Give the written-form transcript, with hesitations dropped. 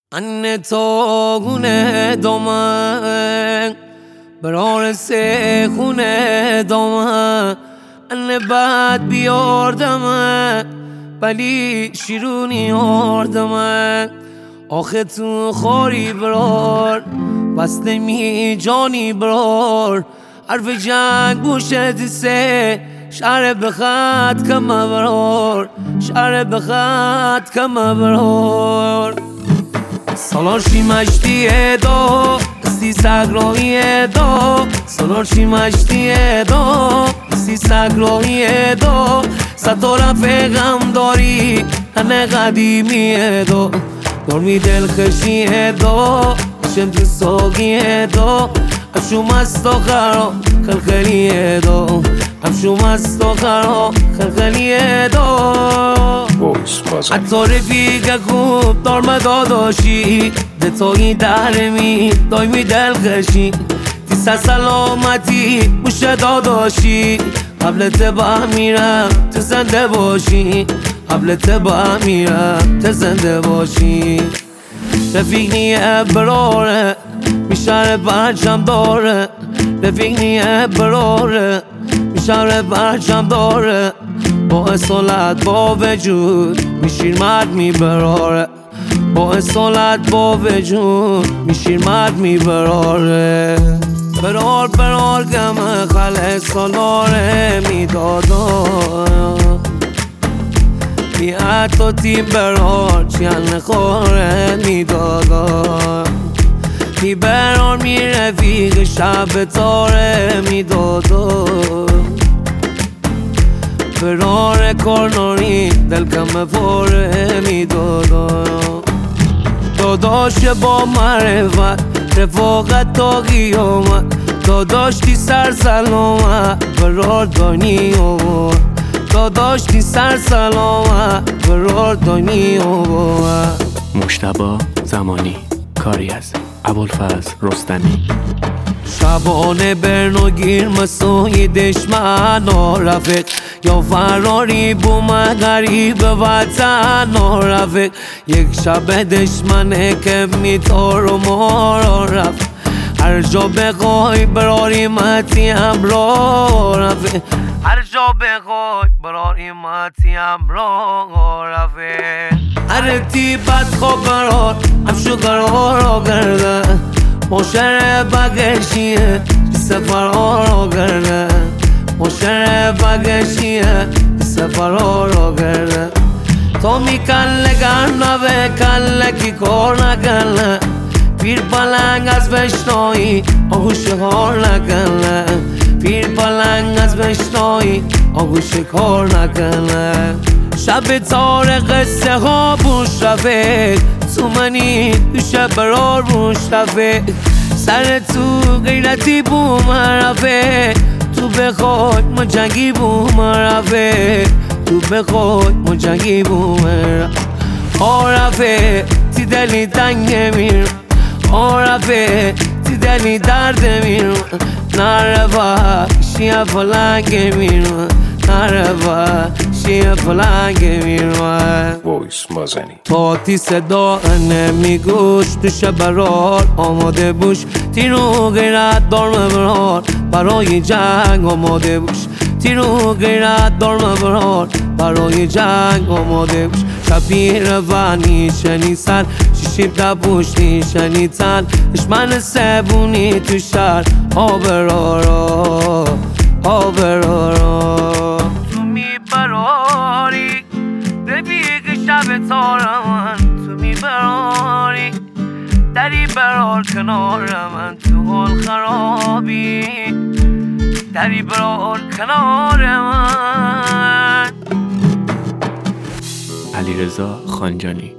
من تاگونه دامن برار سه خونه دامن من بعد بیاردم ولی شیرونی آردم آخه تو خاری برار وصل می جانی برار حرف جنگ بوشت سه شعر بخط کم برار شعر بخط کم برار سالار شی مشتیه دا سی سگراهیه دا سالار شی مشتیه دا سی سگراهیه دا ستاره پیغم داری هنه قدیمیه دا دارمی دل خشیه دا شم تو ساگیه دا افشو مستا خرا خلخلیه دا افشو مستا خرا خلخلیه دا حتی رفیق خوب دارم داداشی ده تایی درمی دایمی دل خشی تیسه سلامتی بوشه داداشی قبلت با میرم تو زنده باشی قبلت با میرم تو زنده باشی رفیق نیه براره میشاره برچم داره رفیق نیه براره میشاره برچم داره با اصالت با وجود میشیر مرد میبراره با اصالت با وجود میشیر مرد میبراره برار برار گمه خل سالاره میدادا بی حتی تیم برار چیان خوره میدادا بی برار می رفیق شب تاره میدادا برار کارناری دل کم فاره میدادا داداش با معرفت رفاقت تا قیامت داداشتی سر سلامت برار دانی آورد داداشتی سر سلامت برار دانی آورد مجتبی زمانی کاری از ابوالفضل رستمی شبانه برنگیر مسای دشمن رفیق یا فراری بوم غریب وطن رفیق یک شب دشمنه که میتار و ما رفت هر جا بخوای براری متی همراه رفیق هر جا بخوای براری متی همراه رفیق هر تیبت خواب برار همشو قرار کرده مشر بگشیه سفر را کرده مشر بگشیه سفر را کرده تو می کله گرنه کله کی کار نکنه پیر پلنگ از بشنایی آگوش کار نکنه پیر پلنگ از بشنایی آگوش کار نکنه شب تار قصه ها بوش رفیق تو منی تو شب برار بوش رفیق سر تو غیرتی بوم رفیق تو بخوای مجنگی بوم رفیق تو بخوای مجنگی بوم رفیق تی دلی تنگ میرم رفیق تی دلی درد میرم نرفا شیه فلنگ میرم نرفا شیه فلنگ میرم وایس مازنی پاتی صدا نمیگوش تو شب برار آماده بوش تیرو غیرت دار مبرار برای جنگ آماده بوش تیرو غیرت دار مبرار برای جنگ آماده بوش شبیر و نیشنی سر شیشیب دبوش نیشنی تن دشمن سبونی تو شهر آبرارا آبرارا تو میبراری رفیق شب تارم تو میبراری دری برار کنار من تو حال خرابی دری برار کنار من علیرضا خانجانی